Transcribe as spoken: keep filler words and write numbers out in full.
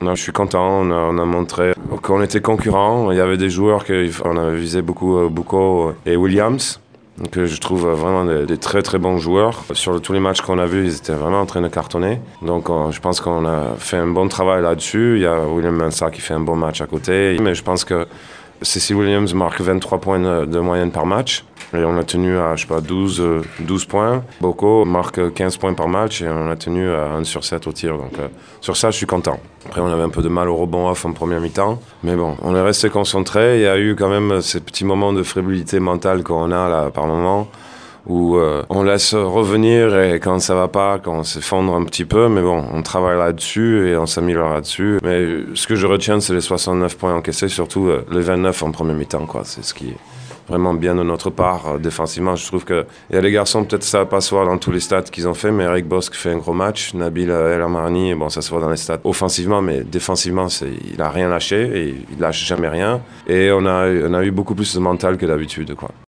Non, je suis content, on a, on a montré qu'on était concurrents. Il y avait des joueurs qu'on avait visé beaucoup, Boucault et Williams, que je trouve vraiment des, des très très bons joueurs. Sur tous les matchs qu'on a vus, ils étaient vraiment en train de cartonner. Donc on, je pense qu'on a fait un bon travail là-dessus. Il y a William Mensah qui fait un bon match à côté. Mais je pense que Cecil Williams marque vingt-trois points de, de moyenne par match. Et on a tenu à, je sais pas, douze, douze points. Boko marque quinze points par match et on a tenu à un sur sept au tir. Donc euh, sur ça, je suis content. Après, on avait un peu de mal au rebond off en première mi-temps. Mais bon, on est resté concentré. Il y a eu quand même ces petits moments de fébrilité mentale qu'on a là par moment, où euh, on laisse revenir et quand ça va pas, quand on s'effondre un petit peu, mais bon, on travaille là-dessus et on s'améliore là-dessus. Mais ce que je retiens, c'est les soixante-neuf points encaissés, surtout euh, les vingt-neuf en première mi-temps, quoi. C'est ce qui est vraiment bien de notre part euh, défensivement. Je trouve que il y a les garçons, peut-être ça va pas se voir dans tous les stats qu'ils ont fait, mais Eric Bosque fait un gros match, Nabil El Amarni, bon, ça se voit dans les stats offensivement, mais défensivement, c'est, il a rien lâché et il lâche jamais rien. Et on a, on a eu beaucoup plus de mental que d'habitude, quoi.